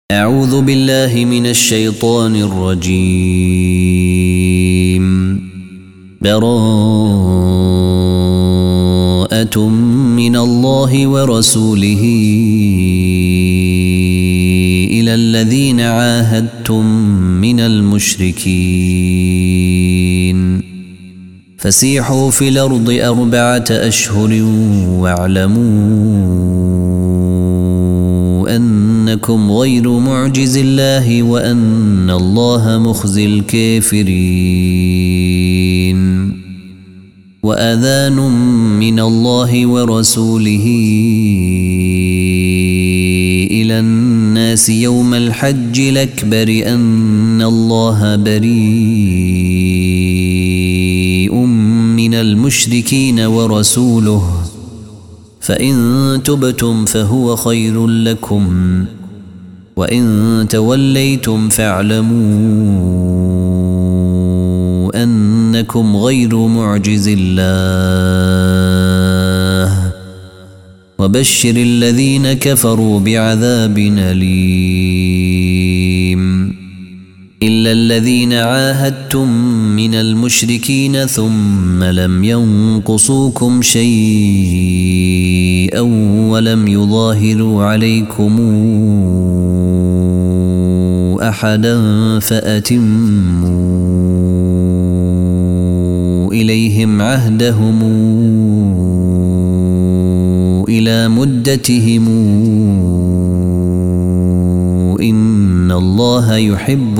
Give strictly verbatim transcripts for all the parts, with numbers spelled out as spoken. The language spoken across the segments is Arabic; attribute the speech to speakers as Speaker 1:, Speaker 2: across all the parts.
Speaker 1: أعوذ بالله من الشيطان الرجيم. براءة من الله ورسوله إلى الذين عاهدتم من المشركين فسيحوا في الأرض أربعة أشهر واعلموا أنكم غير معجز الله وأن الله مخزي الكافرين. وأذان من الله ورسوله إلى الناس يوم الحج الأكبر أن الله بريء من المشركين ورسوله فإن تبتم فهو خير لكم وإن توليتم فاعلموا أنكم غير معجز الله وبشر الذين كفروا بعذاب أليم. إلا الذين عاهدتم من المشركين ثم لم ينقصوكم شيئا ولم يظاهروا عليكم أحدا فأتموا إليهم عهدهم إلى مدتهم إن الله يحب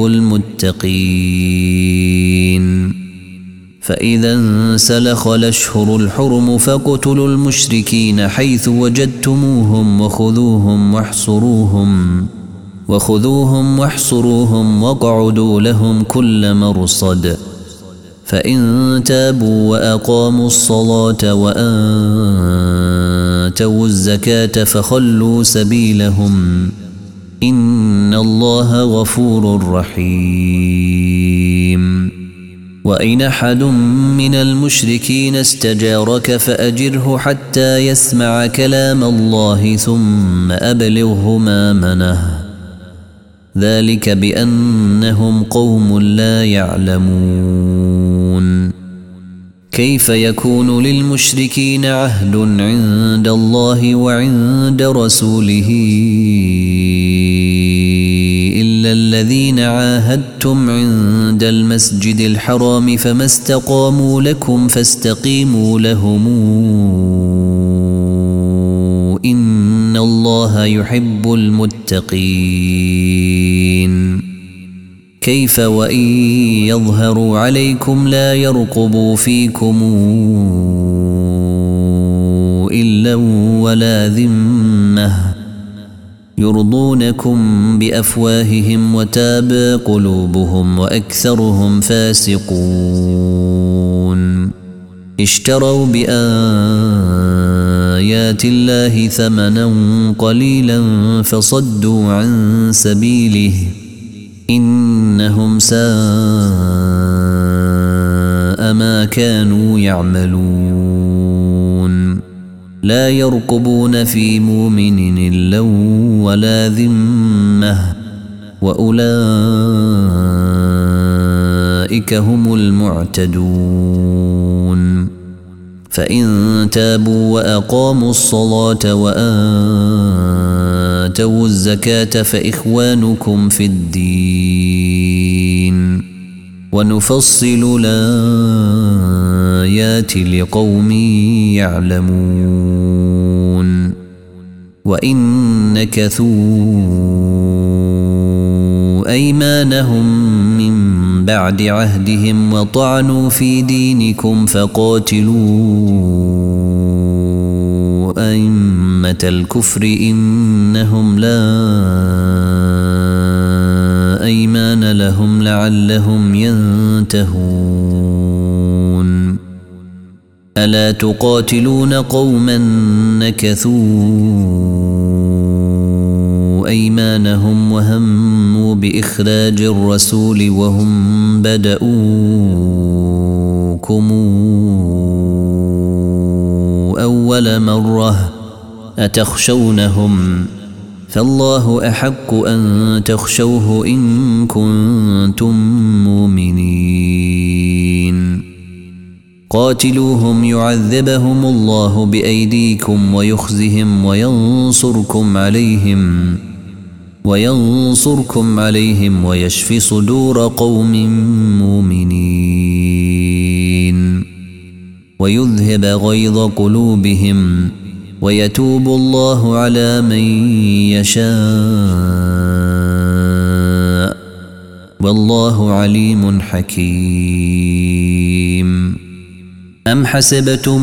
Speaker 1: المتقين. فإذا انسلخ الأشهر الحرم فاقتلوا المشركين حيث وجدتموهم وخذوهم واحصروهم وخذوهم واحصروهم واقعدوا لهم كل مرصد. فإن تابوا وأقاموا الصلاة وآتوا الزكاة فخلوا سبيلهم إن الله غفور رحيم. وإن أحد من المشركين استجارك فأجره حتى يسمع كلام الله ثم أبلغه مأمنه ذلك بأنهم قوم لا يعلمون. كيف يكون للمشركين عهد عند الله وعند رسوله إلا الذين عاهدتم عند المسجد الحرام فما استقاموا لكم فاستقيموا لهم إن الله يحب المتقين. كيف وإن يظهروا عليكم لا يرقبوا فيكم إلا ولا ذمة يرضونكم بأفواههم وتابى قلوبهم وأكثرهم فاسقون. اشتروا بآيات الله ثمنا قليلا فصدوا عن سبيله إنهم ساء ما كانوا يعملون. لا يرقبون في مؤمن إلا ولا ذمة وأولئك هم المعتدون. فإن تابوا وأقاموا الصلاة وآتوا الزكاة فإخوانكم في الدين ونفصل الآيات لقوم يعلمون. وإن نكثوا أيمانهم من بعد عهدهم وطعنوا في دينكم فقاتلوا أئمة الكفر إنهم لا أيمان لهم لعلهم ينتهون. ألا تقاتلون قوما نكثوا أيمانهم وهموا بإخراج الرسول وهم بدؤوكم أول مرة أتخشونهم فالله أحق أن تخشوه إن كنتم مؤمنين قاتلوهم يعذبهم الله بأيديكم ويخزهم وينصركم عليهم وينصركم عليهم ويشفي صدور قوم مؤمنين ويذهب غيظ قلوبهم ويتوب الله على من يشاء والله عليم حكيم أم حسبتم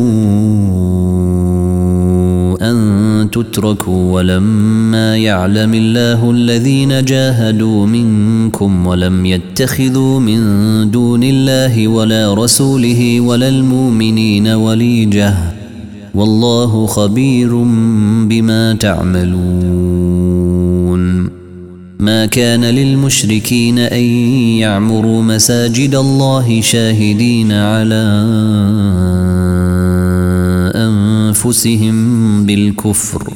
Speaker 1: أن تتركوا ولما يعلم الله الذين جاهدوا منكم ولم يتخذوا من دون الله ولا رسوله ولا المؤمنين وليجة والله خبير بما تعملون ما كان للمشركين أن يعمروا مساجد الله شاهدين على أنفسهم بالكفر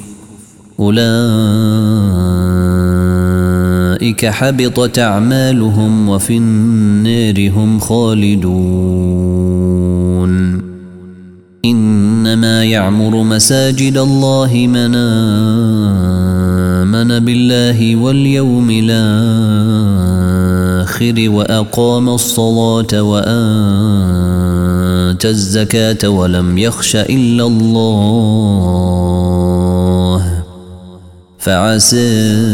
Speaker 1: أولئك حبطت أعمالهم وفي النار هم خالدون إنما يعمر مساجد الله من آمن بالله واليوم الآخر وأقام الصلاة وآتى الزكاة ولم يخش إلا الله فعسى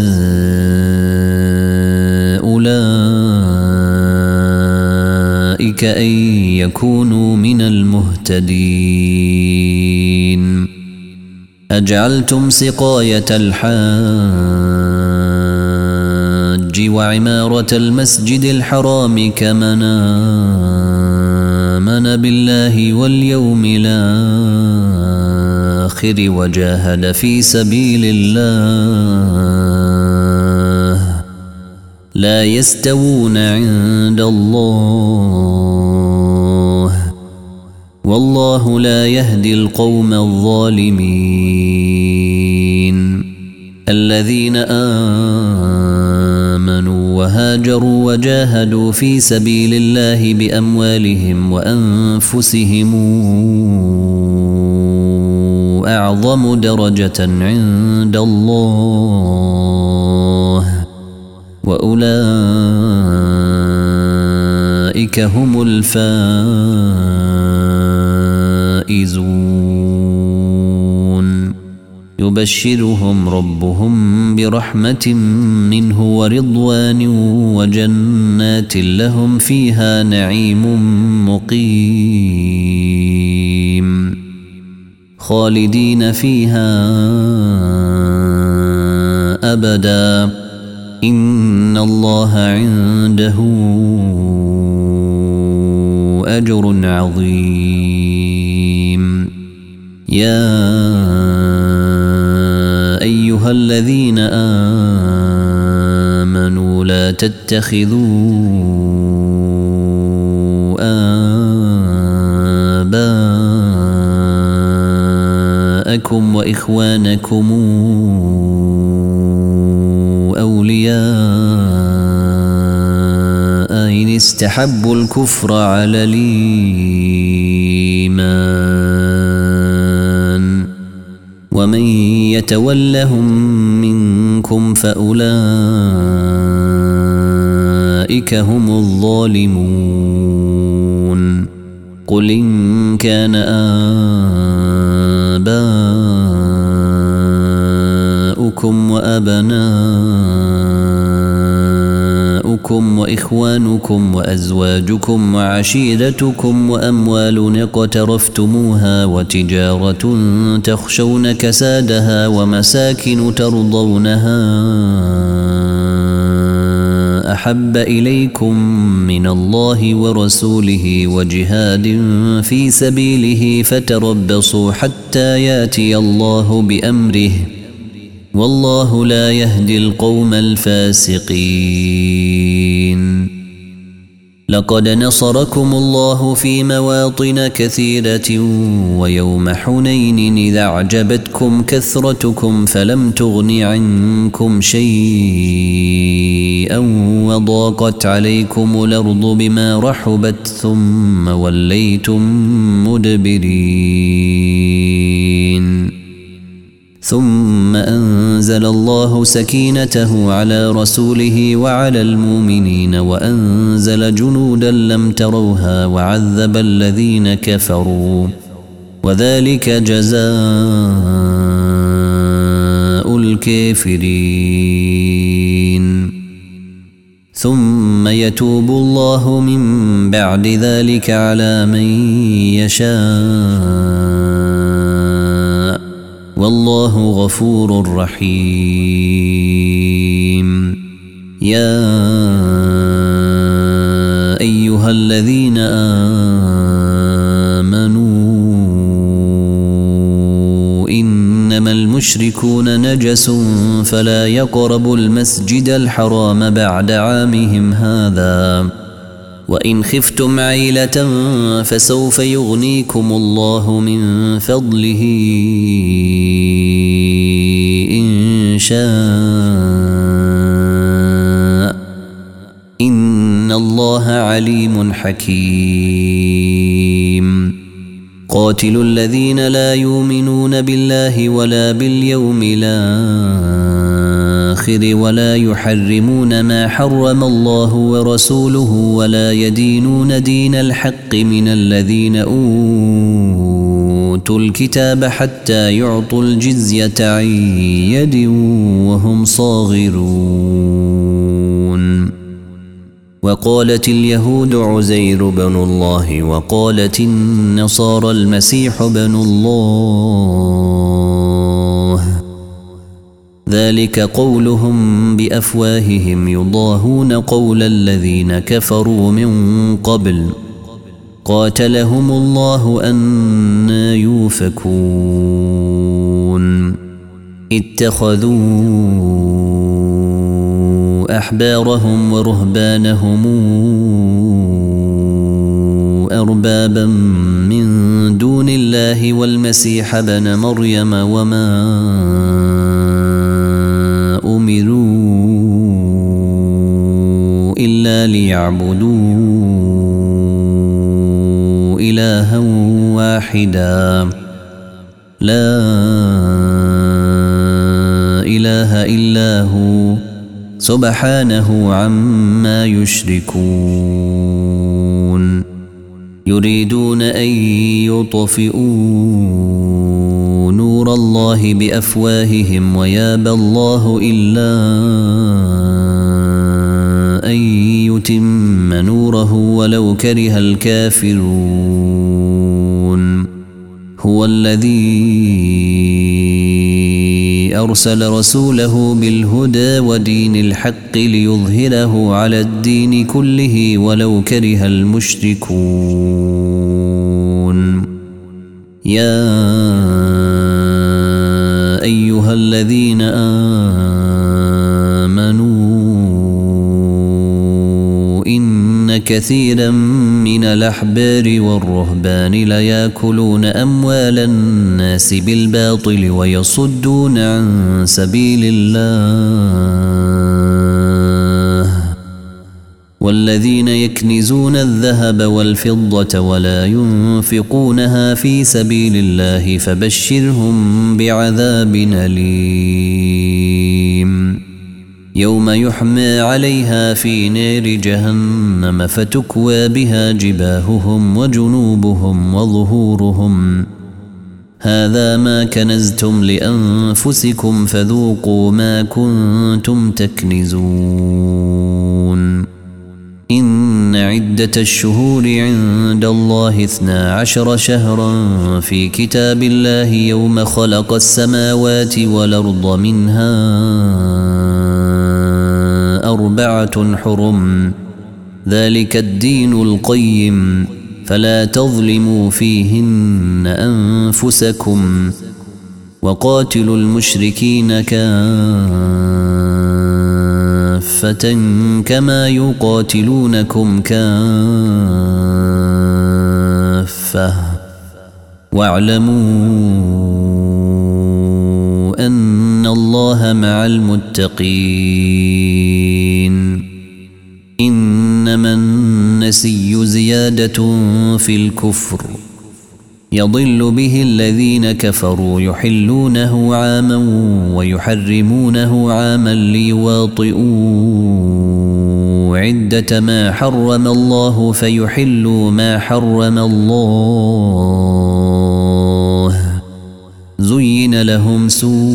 Speaker 1: أولئك أن يكونوا من المهتدين أجعلتم سقاية الحاج وعمارة المسجد الحرام كمن آمن بالله واليوم الآخر وجاهد في سبيل الله لا يستوون عند الله والله لا يهدي القوم الظالمين الذين آمنوا وهاجروا وجاهدوا في سبيل الله بأموالهم وأنفسهم أعظم درجة عند الله وأولئك هم الفائزون يبشرهم ربهم برحمة منه ورضوان وجنات لهم فيها نعيم مقيم خالدين فيها أبدا إن الله عنده أجر عظيم يا أيها الذين آمنوا لا تتخذوا آباءكم وإخوانكم أولياء إن استحبوا الكفر على الإيمان ومن يتولهم منكم فأولئك هم الظالمون قل إن كان آباؤكم وأبناؤكم وإخوانكم وأزواجكم وعشيرتكم وأموال اقترفتموها وتجارة تخشون كسادها ومساكن ترضونها أحب إليكم من الله ورسوله وجهاد في سبيله فتربصوا حتى ياتي الله بأمره والله لا يهدي القوم الفاسقين لقد نصركم الله في مواطن كثيرة ويوم حنين إذا أعجبتكم كثرتكم فلم تغن عنكم شيئا وضاقت عليكم الأرض بما رحبت ثم وليتم مدبرين ثم أنزل الله سكينته على رسوله وعلى المؤمنين وأنزل جنودا لم تروها وعذب الذين كفروا وذلك جزاء الكافرين ثم يتوب الله من بعد ذلك على من يشاء والله غفور رحيم يا أيها الذين آمنوا إنما المشركون نجس فلا يقربوا المسجد الحرام بعد عامهم هذا وإن خفتم عيلة فسوف يغنيكم الله من فضله إن شاء إن الله عليم حكيم قاتلوا الذين لا يؤمنون بالله ولا باليوم الآخر ولا يحرمون ما حرم الله ورسوله ولا يدينون دين الحق من الذين أوتوا الكتاب حتى يعطوا الجزية عن يد وهم صاغرون وقالت اليهود عزير بن الله وقالت النصارى المسيح بن الله ذلك قولهم بأفواههم يضاهون قول الذين كفروا من قبل قاتلهم الله أنى يوفكون اتخذوا أحبارهم ورهبانهم أربابا من دون الله والمسيح بن مريم وما أمروا إلا ليعبدوا إلها واحدا لا إله إلا هو سبحانه عما يشركون يريدون أن يطفئوا نور الله بأفواههم ويابى الله إلا أن يتم نوره ولو كره الكافرون هو الذي أرسل رسوله بالهدى ودين الحق ليظهره على الدين كله ولو كره المشركون يا أيها الذين آمنوا إن كثيرا من الأحبار والرهبان ليأكلون أموال الناس بالباطل ويصدون عن سبيل الله والذين يكنزون الذهب والفضة ولا ينفقونها في سبيل الله فبشرهم بعذاب أليم يوم يحمى عليها في نار جهنم فتكوى بها جباههم وجنوبهم وظهورهم هذا ما كنزتم لأنفسكم فذوقوا ما كنتم تكنزون إن عدة الشهور عند الله اثنا عشر شهرا في كتاب الله يوم خلق السماوات والأرض منها أربعة حرم ذلك الدين القيم فلا تظلموا فيهن أنفسكم وقاتلوا المشركين كافة كافة كما يقاتلونكم كافة واعلموا أن الله مع المتقين إنما النسي زيادة في الكفر يضل به الذين كفروا يحلونه عاما ويحرمونه عاما ليواطئوا عدة ما حرم الله فيحلوا ما حرم الله زين لهم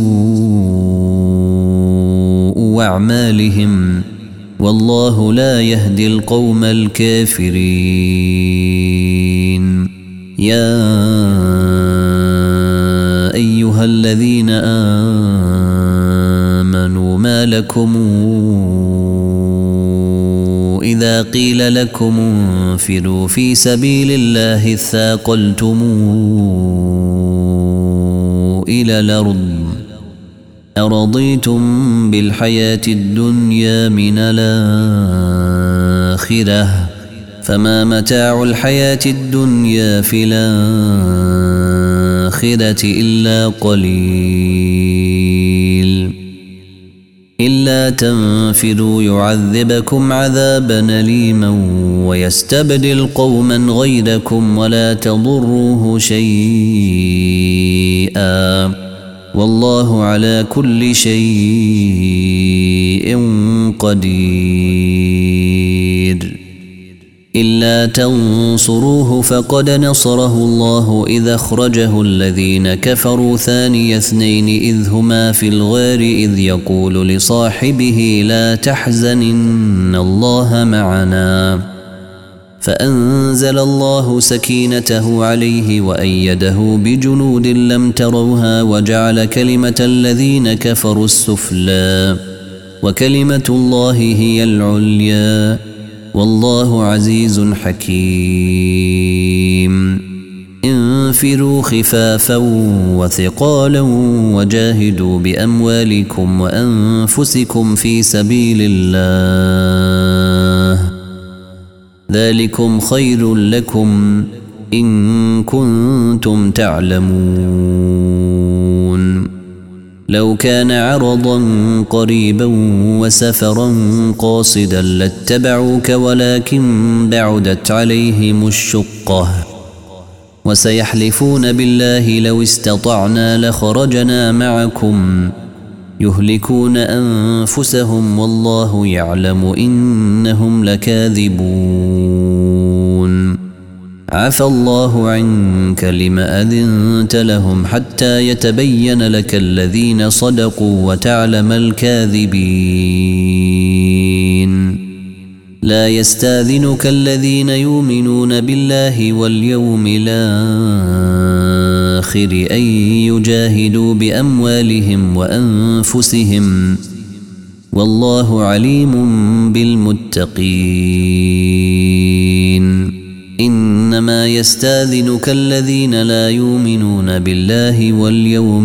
Speaker 1: سوء أعمالهم والله لا يهدي القوم الكافرين يا أيها الذين آمنوا ما لكم إذا قيل لكم انفروا في سبيل الله اثاقلتم إلى الأرض أرضيتم بالحياة الدنيا من الآخرة فما متاع الحياة الدنيا في الآخرة إلا قليل إلا تنفروا يعذبكم عذابا أليما ويستبدل قوما غيركم ولا تضروه شيئا والله على كل شيء قدير إلا تنصروه فقد نصره الله إذا أخرجه الذين كفروا ثاني اثنين إذ هما في الغار إذ يقول لصاحبه لا تحزن إن الله معنا فأنزل الله سكينته عليه وأيده بجنود لم تروها وجعل كلمة الذين كفروا السفلى وكلمة الله هي العليا والله عزيز حكيم انفروا خفافا وثقالا وجاهدوا بأموالكم وأنفسكم في سبيل الله ذلكم خير لكم إن كنتم تعلمون لو كان عرضا قريبا وسفرا قاصدا لاتبعوك ولكن بعدت عليهم الشقة وسيحلفون بالله لو استطعنا لخرجنا معكم يهلكون أنفسهم والله يعلم إنهم لكاذبون عفى الله عنك لما أذنت لهم حتى يتبين لك الذين صدقوا وتعلم الكاذبين لا يستاذنك الذين يؤمنون بالله واليوم الآخر أن يجاهدوا بأموالهم وأنفسهم والله عليم بالمتقين إنما يستاذنك الذين لا يؤمنون بالله واليوم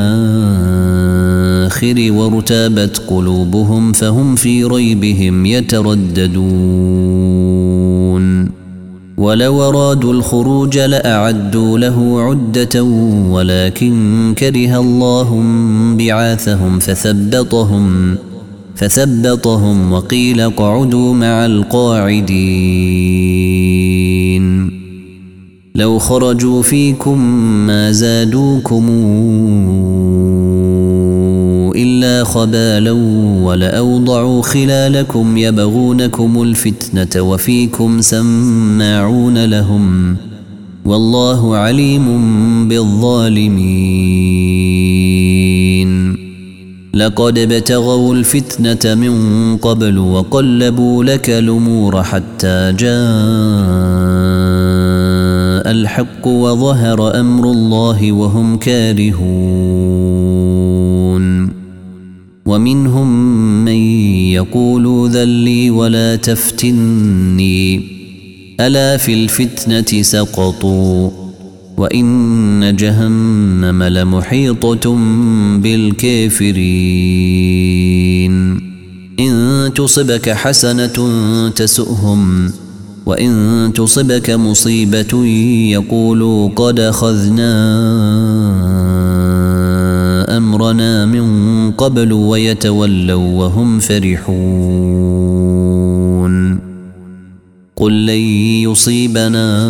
Speaker 1: الآخر وارتابت قلوبهم فهم في ريبهم يترددون ولو أرادوا الخروج لأعدوا له عدة ولكن كره الله بعاثهم فثبطهم فثبطهم وقيل اقعدوا مع القاعدين لو خرجوا فيكم ما زادوكم إلا خبالا ولأوضعوا خلالكم يبغونكم الفتنة وفيكم سماعون لهم والله عليم بالظالمين لقد ابتغوا الفتنة من قبل وقلبوا لك الأمور حتى جاء الحق وظهر أمر الله وهم كارهون ومنهم من يقول ذلي ولا تفتني ألا في الفتنة سقطوا وإن جهنم لمحيطة بالكافرين إن تصبك حسنة تسؤهم وإن تصبك مصيبة يقولوا قد أخذنا أمرنا من قبل ويتولوا وهم فرحون قل لن يصيبنا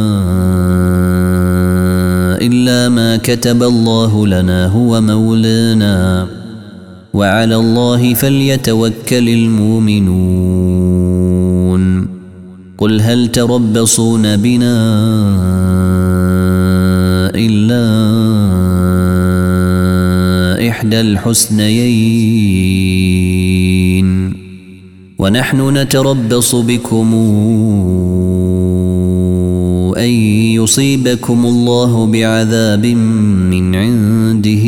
Speaker 1: إلا ما كتب الله لنا هو مولانا وعلى الله فليتوكل المؤمنون قل هل تربصون بنا إلا إحدى الحسنيين ونحن نتربص بكم أن يصيبكم الله بعذاب من عنده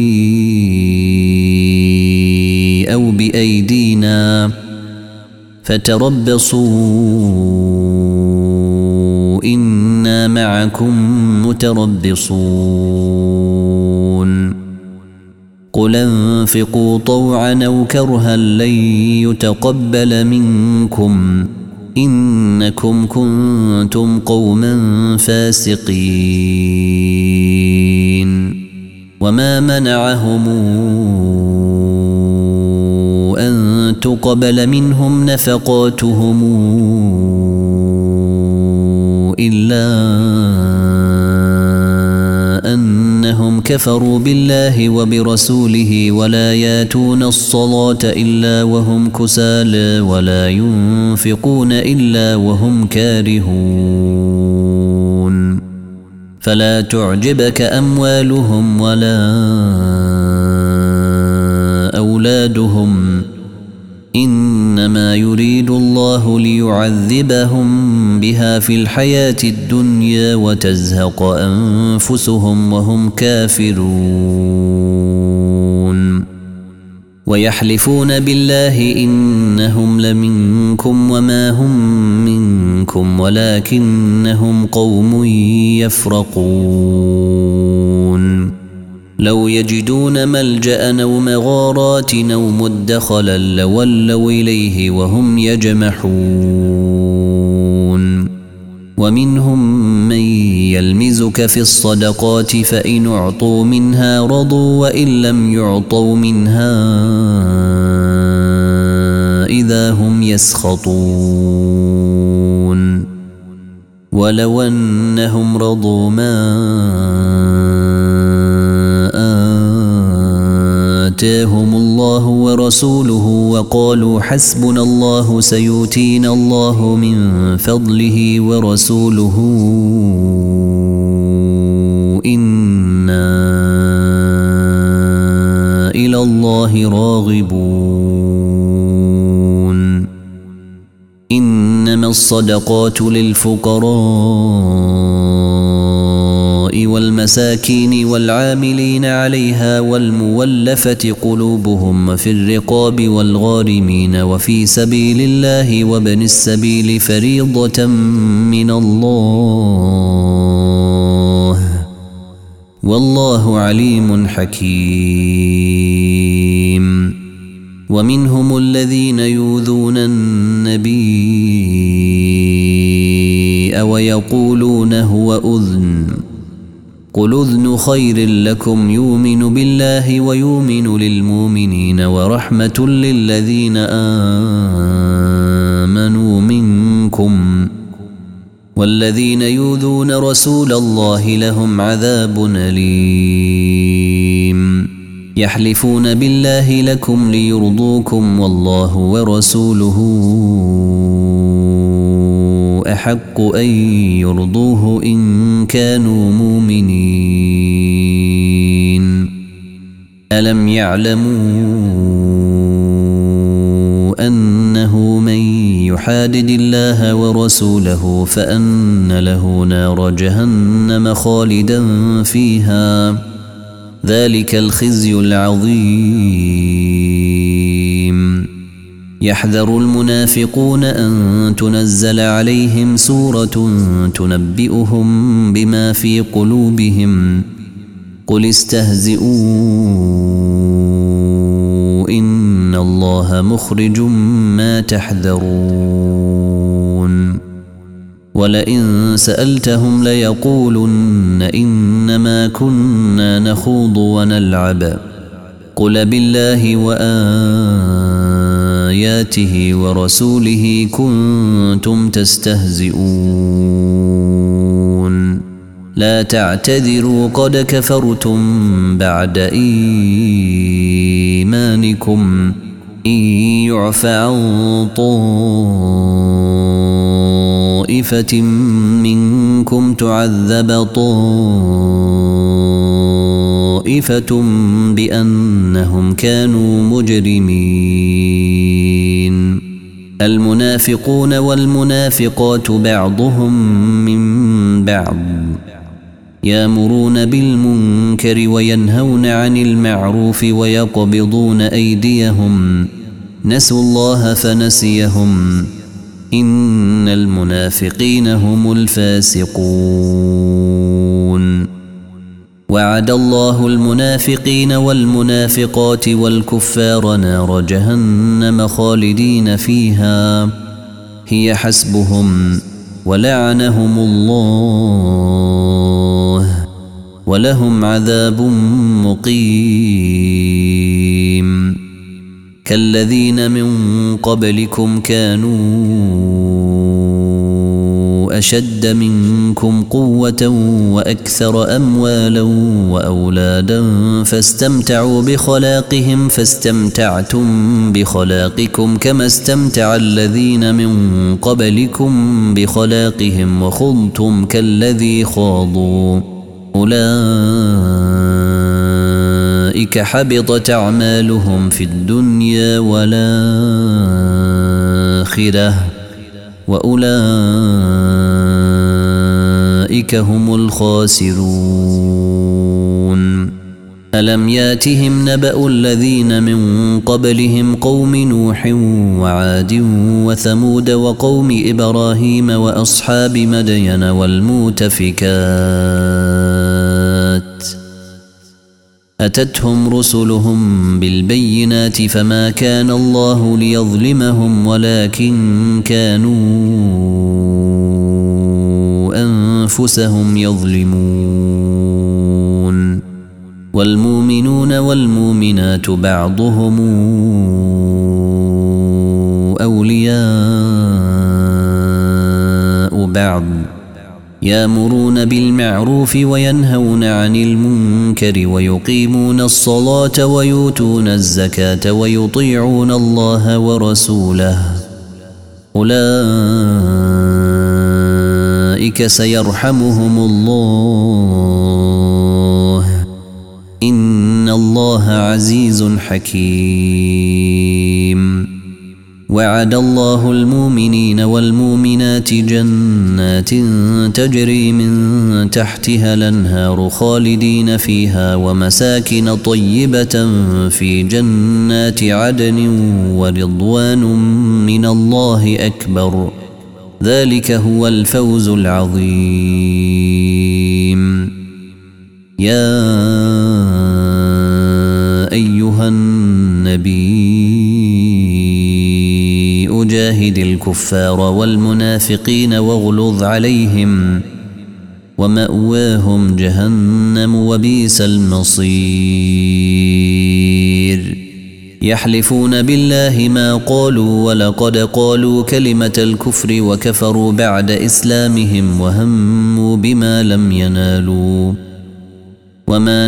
Speaker 1: أو بأيدينا فتربصوا إنا معكم متربصون قل انفقوا طوعا أو كرها لن يتقبل منكم إنكم كنتم قوما فاسقين وما منعهم أن تقبل منهم نفقاتهم إلا أنهم كفروا بالله وبرسوله ولا ياتون الصلاة إلا وهم كسالى ولا ينفقون إلا وهم كارهون فلا تعجبك أموالهم ولا أولادهم إنما يريد الله ليعذبهم بها في الحياة الدنيا وتزهق أنفسهم وهم كافرون ويحلفون بالله إنهم لمنكم وما هم منكم ولكنهم قوم يفرقون لو يجدون ملجأ أو مغارات أو مدخلا لولوا إليه وهم يجمحون ومنهم من يلمزك في الصدقات فإن أعطوا منها رضوا وإن لم يعطوا منها إذا هم يسخطون ولو أنهم رضوا ما آتاهم الله ورسوله وقالوا حسبنا الله سيؤتينا الله من فضله ورسوله إنا إلى الله راغبون إنما الصدقات للفقراء والمساكين والعاملين عليها والمولفة قلوبهم في الرقاب والغارمين وفي سبيل الله وابن السبيل فريضة من الله والله عليم حكيم ومنهم الذين يؤذون النبي ويقولون هو أذن قل أذن خير لكم يؤمن بالله ويؤمن للمؤمنين ورحمة للذين آمنوا منكم والذين يؤذون رسول الله لهم عذاب أليم يحلفون بالله لكم ليرضوكم والله ورسوله أحق أن يرضوه إن كانوا مؤمنين ألم يعلموا أنه من يحادد الله ورسوله فأن له نار جهنم خالدا فيها ذلك الخزي العظيم يحذر المنافقون أن تنزل عليهم سورة تنبئهم بما في قلوبهم قل استهزئوا إن الله مخرج ما تحذرون ولئن سألتهم ليقولن إنما كنا نخوض ونلعب قل بالله وآياته ورسوله كنتم تستهزئون لا تعتذروا قد كفرتم بعد إيمانكم إن يعف عن طائفة منكم تعذب طائفة بأنهم كانوا مجرمين المنافقون والمنافقات بعضهم من بعض يأمرون بالمنكر وينهون عن المعروف ويقبضون أيديهم نسوا الله فنسيهم إن المنافقين هم الفاسقون وعد الله المنافقين والمنافقات والكفار نار جهنم خالدين فيها هي حسبهم ولعنهم الله ولهم عذاب مقيم كالذين من قبلكم كانوا أشد منكم قوة وأكثر أموالا وأولادا فاستمتعوا بخلاقهم فاستمتعتم بخلاقكم كما استمتع الذين من قبلكم بخلاقهم وخضتم كالذي خاضوا أولئك حبطت أعمالهم في الدنيا والآخرة وأولئك هم الخاسرون ألم ياتهم نبأ الذين من قبلهم قوم نوح وعاد وثمود وقوم إبراهيم وأصحاب مدين والمؤتفكات أتتهم رسلهم بالبينات فما كان الله ليظلمهم ولكن كانوا أنفسهم يظلمون والمؤمنون والمؤمنات بعضهم أولياء بعض يأمرون بالمعروف وينهون عن المنكر ويقيمون الصلاة ويؤتون الزكاة ويطيعون الله ورسوله أولئك سيرحمهم الله إن الله عزيز حكيم وعد الله المؤمنين والمؤمنات جنات تجري من تحتها الأنهار خالدين فيها ومساكن طيبة في جنات عدن ورضوان من الله أكبر ذلك هو الفوز العظيم يا أيها النبي جاهد الكفار والمنافقين واغلظ عليهم ومأواهم جهنم وبئس المصير يحلفون بالله ما قالوا ولقد قالوا كلمة الكفر وكفروا بعد إسلامهم وهموا بما لم ينالوا وما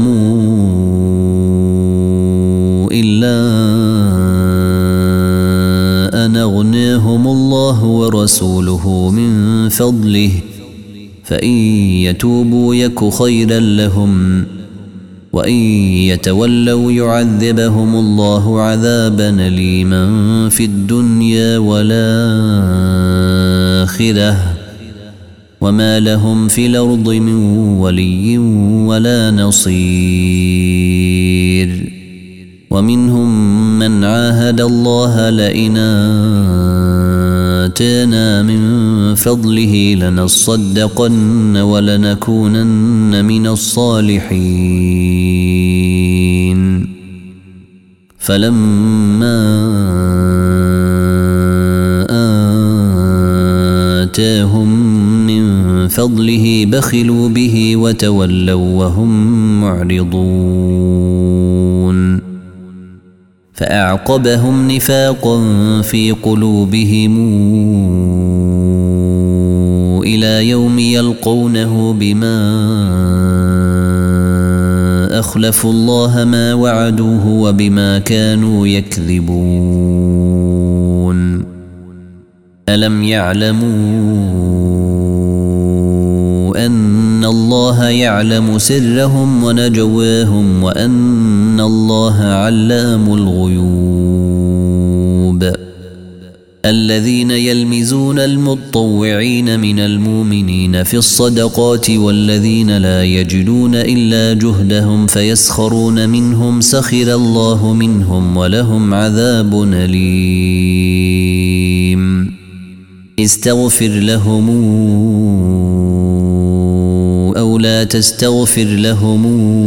Speaker 1: نقموا إلا أن أغناهم الله ورسوله من فضله فإن يتوبوا يك خيرا لهم وإن يتولوا يعذبهم الله عذابا أليما في الدنيا والآخرة وما لهم في الأرض من ولي ولا نصير ومنهم من عاهد الله لئن آتانا من فضله لنصدقن ولنكونن من الصالحين فلما آتاهم من فضله بخلوا به وتولوا وهم معرضون فأعقبهم نفاقا في قلوبهم إلى يوم يلقونه بما أخلفوا الله ما وعدوه وبما كانوا يكذبون ألم يعلموا أن الله يعلم سرهم ونجواهم وأن الله علام الغيوب الذين يلمزون المتطوعين من المؤمنين في الصدقات والذين لا يجدون إلا جهدهم فيسخرون منهم سخر الله منهم ولهم عذاب أليم استغفر لهم أو لا تستغفر لهم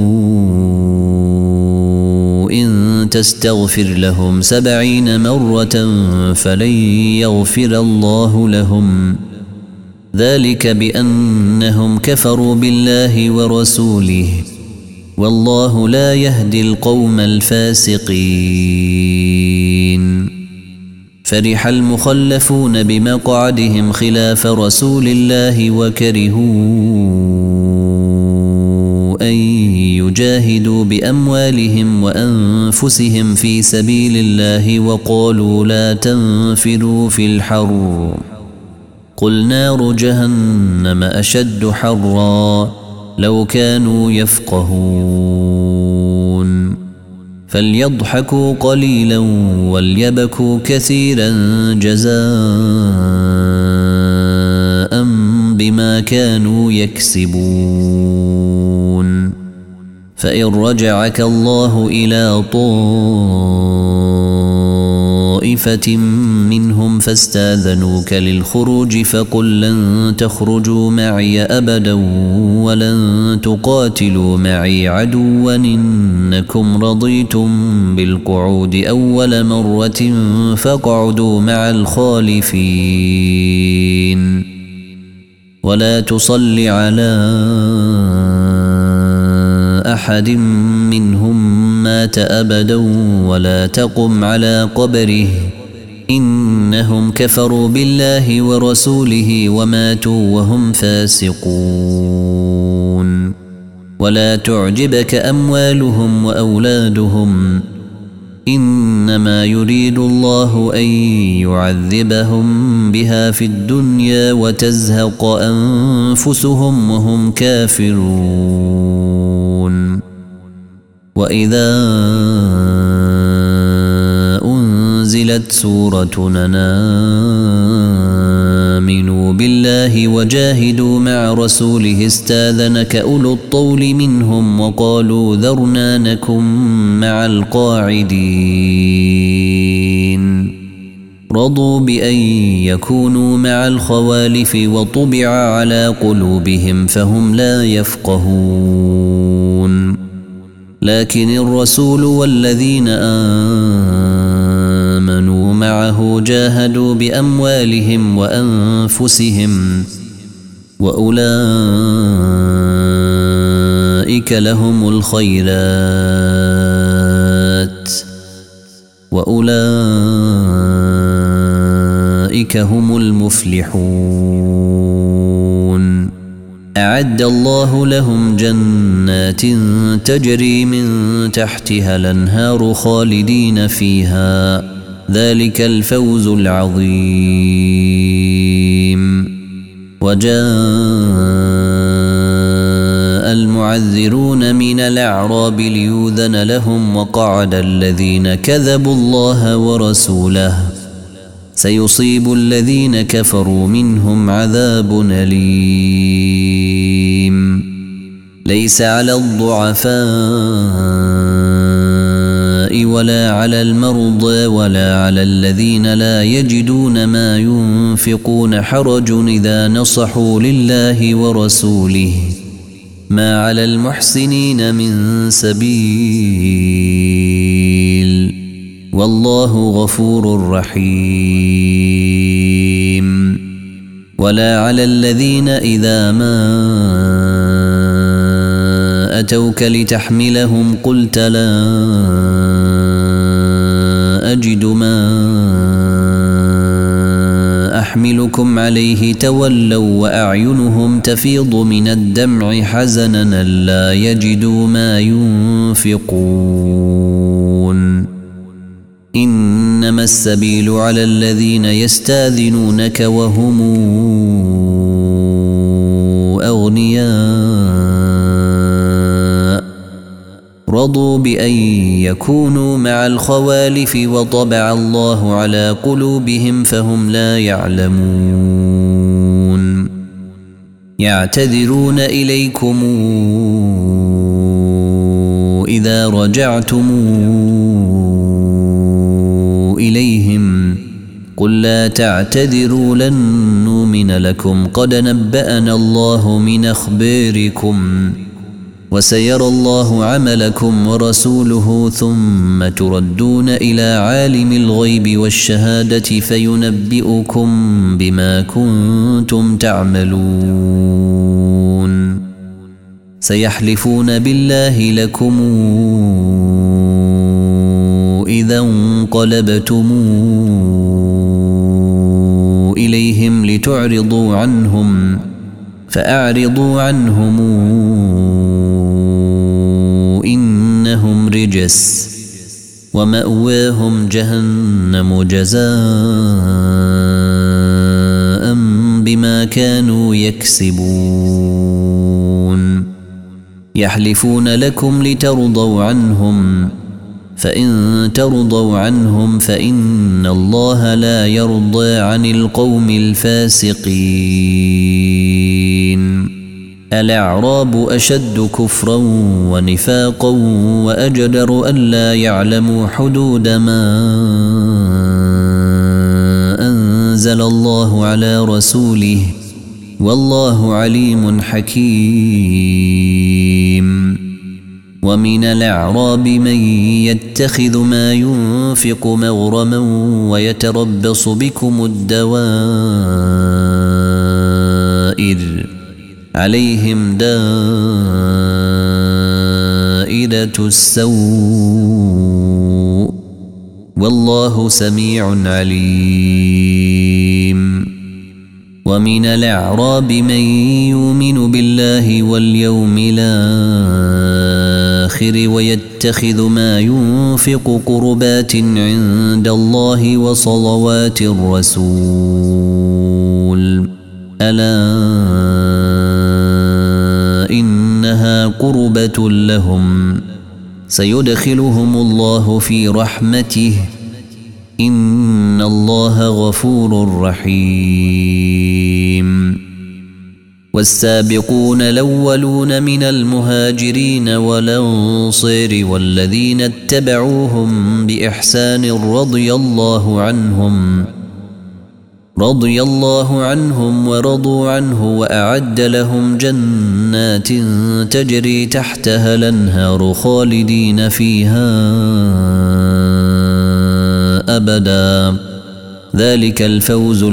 Speaker 1: إن تستغفر لهم سبعين مرة فلن يغفر الله لهم ذلك بأنهم كفروا بالله ورسوله والله لا يهدي القوم الفاسقين فرح المخلفون بمقعدهم خلاف رسول الله وكرهوا أن يجاهدوا بأموالهم وأنفسهم في سبيل الله وقالوا لا تنفروا في الحر قل نار جهنم أشد حرا لو كانوا يفقهون فليضحكوا قليلا وليبكوا كثيرا جزاء بما كانوا يكسبون فإن رجعك الله إلى طائفة منهم فاستاذنوك للخروج فقل لن تخرجوا معي أبدا ولن تقاتلوا معي عدوا إنكم رضيتم بالقعود أول مرة فاقعدوا مع الخالفين ولا تصل على أحد منهم مات أبدا ولا تقم على قبره إنهم كفروا بالله ورسوله وماتوا وهم فاسقون ولا تعجبك أموالهم وأولادهم إنما يريد الله أن يعذبهم بها في الدنيا وتزهق أنفسهم وهم كافرون وإذا أنزلت سورة أن آمنوا بالله وجاهدوا مع رسوله استاذنك أولو الطول منهم وقالوا ذرنا نكن مع القاعدين رضوا بأن يكونوا مع الخوالف وطبع على قلوبهم فهم لا يفقهون لكن الرسول والذين آمنوا معه جاهدوا بأموالهم وأنفسهم وأولئك لهم الخيرات وأولئك هم المفلحون أعد الله لهم جنات تجري من تحتها الأنهار خالدين فيها ذلك الفوز العظيم وجاء المعذرون من الأعراب ليؤذن لهم وقعد الذين كذبوا الله ورسوله سيصيب الذين كفروا منهم عذاب أليم ليس على الضعفاء ولا على المرضى ولا على الذين لا يجدون ما ينفقون حرج إذا نصحوا لله ورسوله ما على المحسنين من سبيل والله غفور رحيم. ولا على الذين إذا ما أتوك لتحملهم قلت لا أجد ما أحملكم عليه تولوا وأعينهم تفيض من الدمع حزنا لا يجدوا ما ينفقون. إنما السبيل على الذين يستاذنونك وهم أغنياء رضوا بأن يكونوا مع الخوالف وطبع الله على قلوبهم فهم لا يعلمون. يعتذرون إليكم إذا رجعتم إليهم قل لا تعتذروا لن نؤمن لكم قد نبأنا الله من أخباركم وسيرى الله عملكم ورسوله ثم تردون إلى عالم الغيب والشهادة فينبئكم بما كنتم تعملون. سيحلفون بالله لكم إذا انقلبتم إليهم لتعرضوا عنهم فأعرضوا عنهم إنهم رجس ومأواهم جهنم جزاء بما كانوا يكسبون. يحلفون لكم لترضوا عنهم فإن ترضوا عنهم فإن الله لا يرضى عن القوم الفاسقين. الأعراب أشد كفرا ونفاقا وأجدر ألا يعلموا حدود ما أنزل الله على رسوله والله عليم حكيم. ومن الأعراب من يتخذ ما ينفق مغرما ويتربص بكم الدوائر عليهم دائرة السوء والله سميع عليم. ومن الأعراب من يؤمن بالله واليوم الآخر ويتخذ ما ينفق قربات عند الله وصلوات الرسول ألا إنها قربة لهم سيدخلهم الله في رحمته إن الله غفور رحيم. والسابقون الأولون من المهاجرين والأنصار والذين اتبعوهم بإحسان رضي الله عنهم رضي الله عنهم ورضوا عنه وأعد لهم جنات تجري تحتها الأنهار خالدين فيها أبدا ذلك الفوز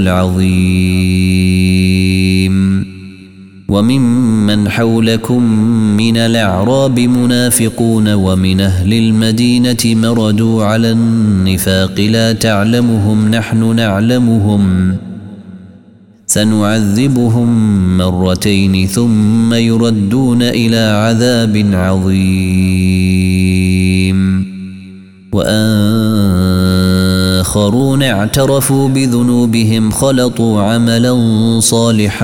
Speaker 1: العظيم. وممن حولكم من الأعراب منافقون ومن أهل المدينة مردوا على النفاق لا تعلمهم نحن نعلمهم سنعذبهم مرتين ثم يردون إلى عذاب عظيم. وآخرون اعترفوا بذنوبهم خلطوا عملا صالحا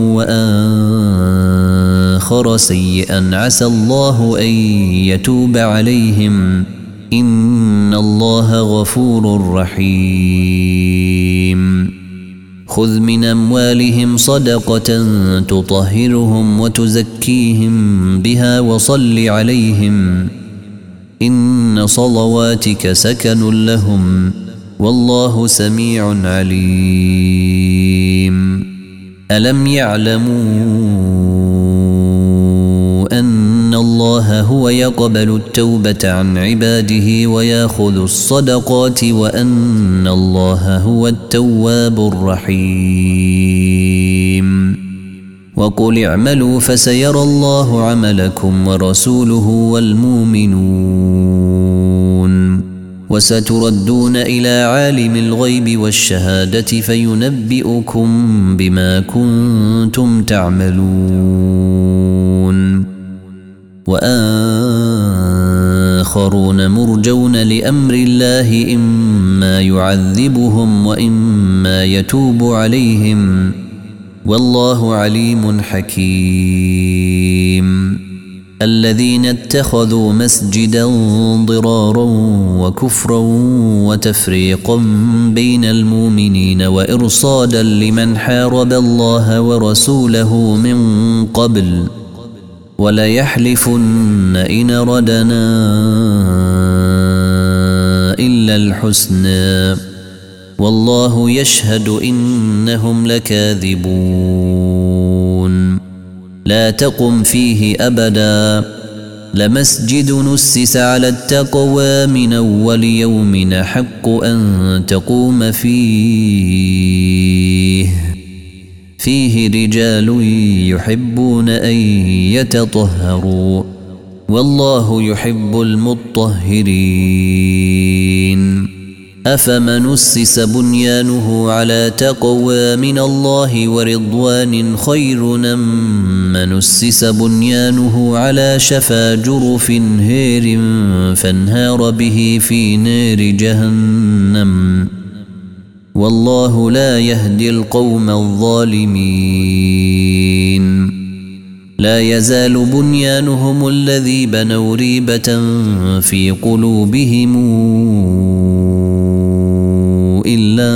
Speaker 1: وآخر سيئا عسى الله أن يتوب عليهم إن الله غفور رحيم. خذ من أموالهم صدقة تطهرهم وتزكيهم بها وصل عليهم إن صلواتك سكن لهم والله سميع عليم. ألم يعلموا أن الله هو يقبل التوبة عن عباده ويأخذ الصدقات وأن الله هو التواب الرحيم. وقل اعملوا فسيرى الله عملكم ورسوله والمؤمنون وستردون إلى عالم الغيب والشهادة فينبئكم بما كنتم تعملون. وآخرون مرجون لأمر الله إما يعذبهم وإما يتوب عليهم والله عليم حكيم. الذين اتخذوا مسجدا ضرارا وكفرا وتفريقا بين المؤمنين وإرصادا لمن حارب الله ورسوله من قبل وليحلفن إن ردنا إلا الحسنى والله يشهد إنهم لكاذبون. لا تقم فيه أبدا لمسجد نسس على التقوى من أول يوم حق أن تقوم فيه فيه رجال يحبون أن يتطهروا والله يحب المطهرين. أفمن أسس بنيانه على تقوى من الله ورضوان خير أم من أسس بنيانه على شفا جرف هير فانهار به في نار جهنم والله لا يهدي القوم الظالمين. لا يزال بنيانهم الذي بنوا ريبة في قلوبهم إلا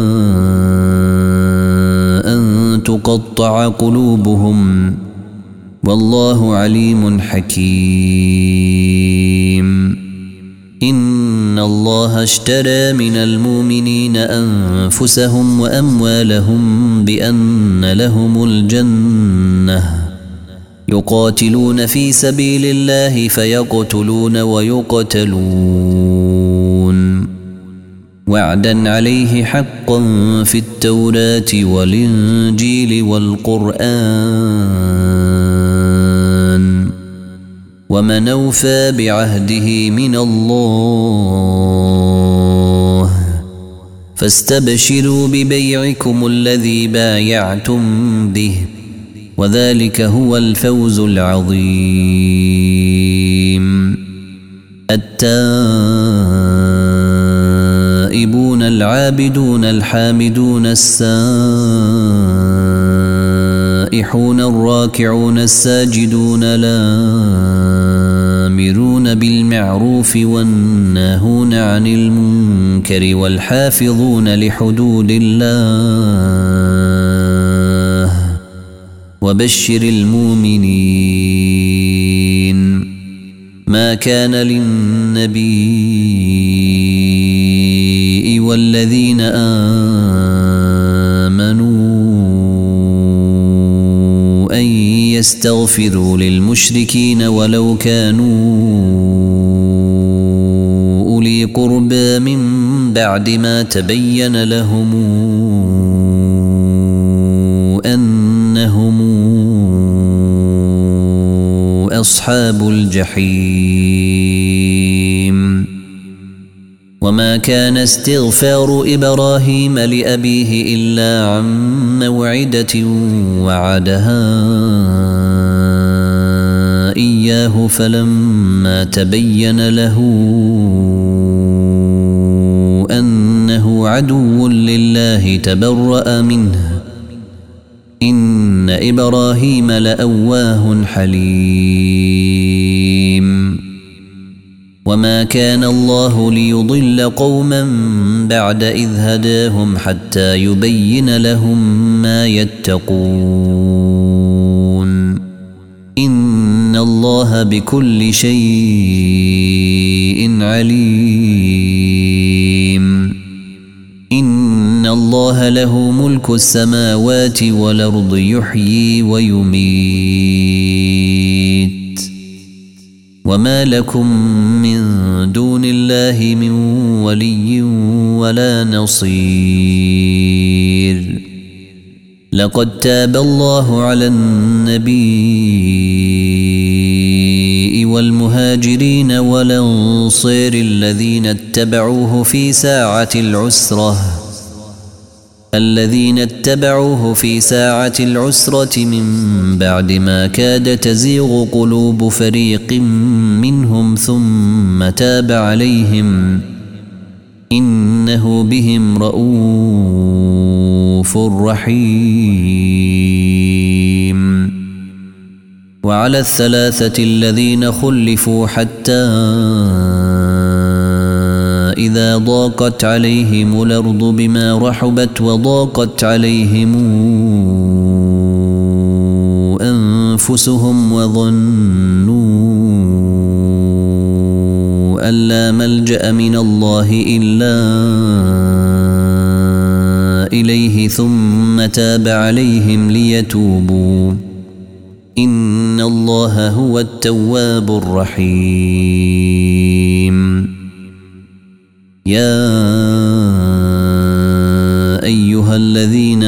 Speaker 1: أن تقطع قلوبهم والله عليم حكيم. إن الله اشترى من المؤمنين أنفسهم وأموالهم بأن لهم الجنة يقاتلون في سبيل الله فيقتلون ويقتلون وعدا عليه حقا في التوراة والإنجيل والقرآن ومن أوفى بعهده من الله فاستبشروا ببيعكم الذي بايعتم به وذلك هو الفوز العظيم. التائبون العابدون الحامدون السائحون الراكعون الساجدون الآمرون بالمعروف والناهون عن المنكر والحافظون لحدود الله وبشر المؤمنين. ما كان للنبي والذين آمنوا أن يستغفروا للمشركين ولو كانوا أولي قربى من بعد ما تبين لهم أنهم أصحاب الجحيم. وما كان استغفار إبراهيم لأبيه إلا عن موعدة وعدها إياه فلما تبين له أنه عدو لله تبرأ منه إن إبراهيم لأواه حليم. وما كان الله ليضل قوما بعد إذ هداهم حتى يبين لهم ما يتقون إن الله بكل شيء عليم. إن الله له ملك السماوات والأرض يحيي ويميت وما لكم من دون الله من ولي ولا نصير لقد تاب الله على النبي والمهاجرين والأنصار الذين اتبعوه في ساعة العسرة الذين اتبعوه في ساعة العسرة من بعد ما كاد تزيغ قلوب فريق منهم ثم تاب عليهم إنه بهم رؤوف رحيم. وعلى الثلاثة الذين خلفوا حتى إذا ضاقت عليهم الأرض بما رحبت وضاقت عليهم أنفسهم وظنوا أن لا ملجأ من الله إلا إليه ثم تاب عليهم ليتوبوا إن الله هو التواب الرحيم. يا أيها الذين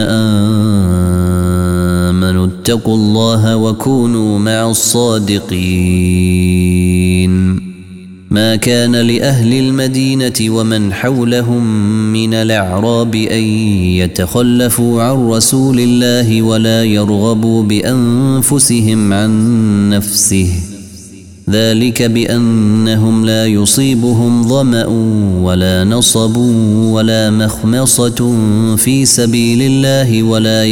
Speaker 1: آمنوا اتقوا الله وكونوا مع الصادقين. ما كان لأهل المدينة ومن حولهم من الأعراب أن يتخلفوا عن رسول الله ولا يرغبوا بأنفسهم عن نفسه ذلك بأنهم لا يصيبهم ظمأ ولا نصب ولا مخمصة في سبيل الله ولا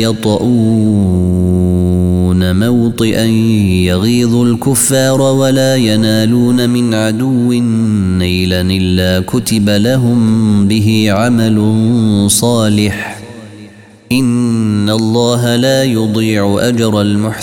Speaker 1: يطؤون موطئا يغيظ الكفار ولا ينالون من عدو نيلا إلا كتب لهم به عمل صالح إن الله لا يضيع أجر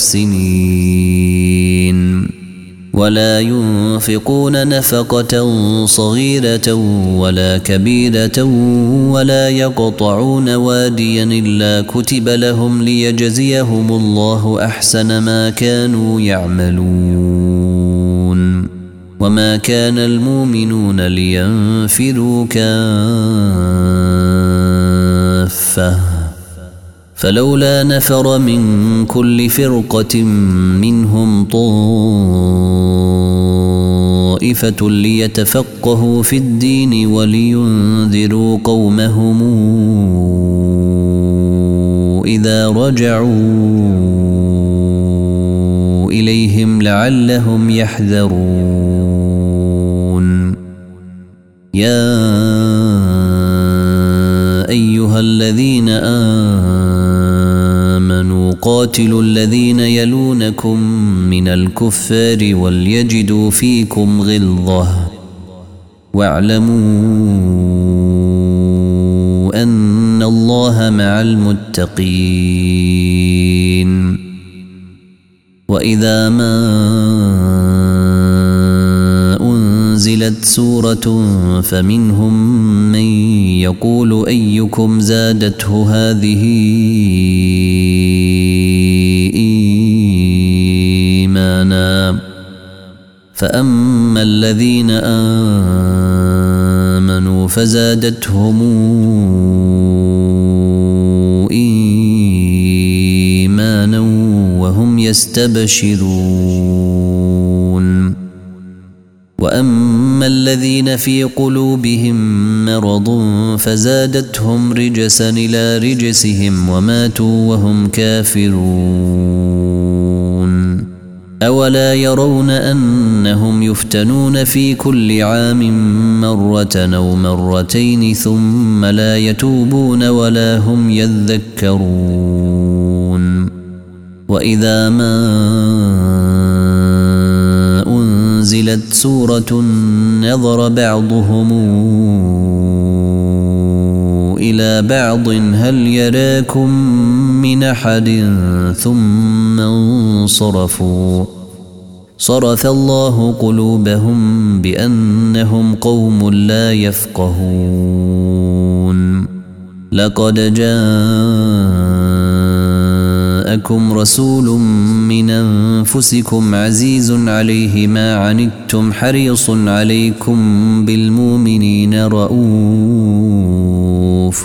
Speaker 1: المحسنين. ولا ينفقون نفقة صغيرة ولا كبيرة ولا يقطعون واديا إلا كتب لهم ليجزيهم الله أحسن ما كانوا يعملون. وما كان المؤمنون لينفروا كافة فلولا نفر من كل فرقة منهم طائفة ليتفقهوا في الدين ولينذروا قومهم إذا رجعوا إليهم لعلهم يحذرون. يا أيها الذين آمنوا قاتلوا الذين يلونكم من الكفار وليجدوا فيكم غلظة واعلموا أن الله مع المتقين. وإذا ما أنزلت سورة فمنهم من يقول أيكم زادته هذه إيمانا فأما الذين آمنوا فزادتهم إيمانا وهم يستبشرون. وأما الذين في قلوبهم مرض فزادتهم رجسا إلى رجسهم وماتوا وهم كافرون. أولا يرون أنهم يفتنون في كل عام مرة أو مرتين ثم لا يتوبون ولا هم يذكرون. وإذا ما أنزلت سورة نظر بعضهم إلى بعض هل يراكم من أحد ثم انصرفوا صرف الله قلوبهم بأنهم قوم لا يفقهون. لقد جاءكم جاءكم رسول من أنفسكم عزيز عليه ما عنتم حريص عليكم بالمؤمنين رؤوف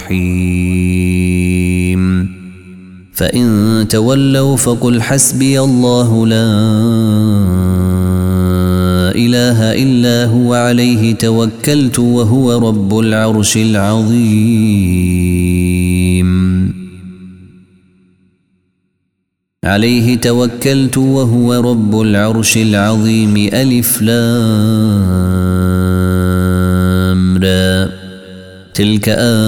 Speaker 1: رحيم فإن تولوا فقل حسبي الله لا إله إلا هو عليه توكلت وهو رب العرش العظيم عليه توكلت وهو رب العرش العظيم ألف لام را تلك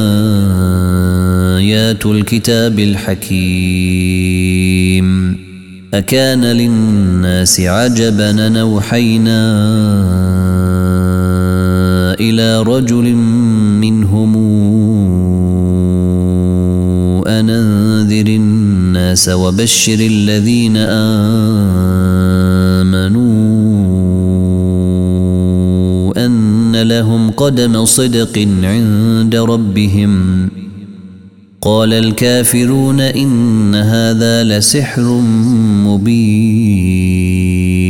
Speaker 1: آيات الكتاب الحكيم أكان للناس عجبا أن أوحينا إلى رجل منهم أن أنذر الناس وبشر الذين آمنوا أن لهم قدم صدق عند ربهم قال الكافرون إن هذا لسحر مبين